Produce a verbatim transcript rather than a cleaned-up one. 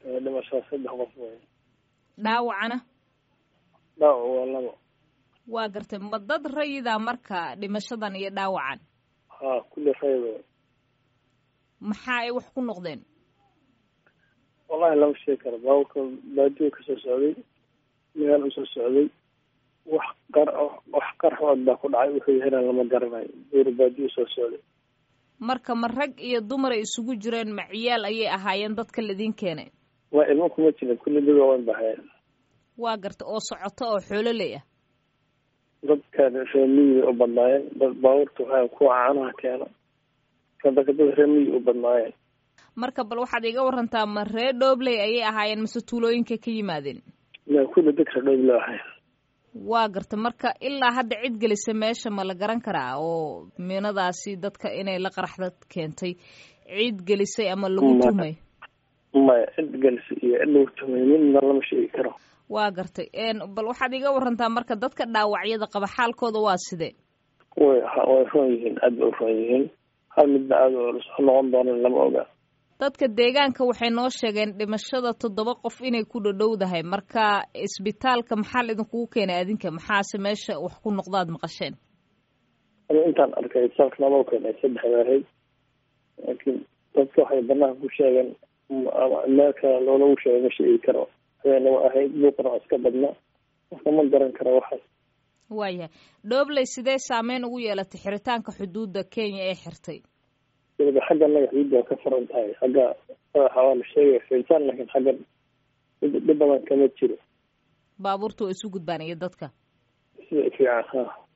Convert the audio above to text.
dhimasho saddex qof wey. dhaawacana dhaawac waa labo. waa gartay ma dad rayida marka dhimashadan iyo dhaawacan? ha kulli rayid. maxaa ay wax ku noqdeen? wallahi lama sheegi karo. baabuurka baadiyo kasoo socday, meel usoo socday, wax qar wax qarxood baa ku dhacay. wuxuu helaan lama garanayo. buur baadiyo soo socday. marka ma rag iyo dumar ay isugu jireen, ma ciyaal ayay ahaayeen dadka ladin keenay? waa ilmo kuma jirin, kulli dad waan bahayeen. waa garta oo socoto oo xoololey ah? dadka reemiyi u badnaayeen. dad baabuurta waxaa kuwa caanaha keena. sadaka dad reemiyi u badnaayeen. marka bal waxaad iga warantaa, ma ree dhoobley ayay ahaayeen mise tuulooyinka ka yimaadeen? yaa kulli dadka dhoobley ahayn. waa garta marka ilaa hadda cid gelisa meesha ma la garan karaa oo miinadaasi dadka inay la qaraxda keentay cid gelisay ama lagu tumay? maya cid gelisay iyo cid lagu tumay midna lama sheegi karo. waa gartay bal waxaad iga warantaa marka dadka dhaawacyada qaba xaalkooda waa sidee? way way roon yihiin, aad bay u roon yihiin. hal midna aad soo noqon doonan lama oga. dadka deegaanka waxay noo sheegeen dhimashada toddoba qof inay ku dhadhowdahay. marka isbitaalka maxaa idinkugu keenay adinka? maxaase meesha wax ku noqdaad maqasheen? intaan arkay isbitaalka nama keenay saddex waahayd, laakiin dadka waxay banaanka ku sheegeen meel kale loolagu sheegay ma sheegi karo. habeenaba ahayd buuqna iska badna, qofka ma garan karo waxaas. waayahay dhoobley sidee saameyn ugu yeelatay xiritaanka xuduudda kenya ee xirtay? xagga naga xuduudda waa ka furan tahay. xagga madaxa waa la sheegay xiritaan, laakiin xagga dhib badan kama jiro. baabuurta waa isu gudbaan iyo dadka sida fiican ha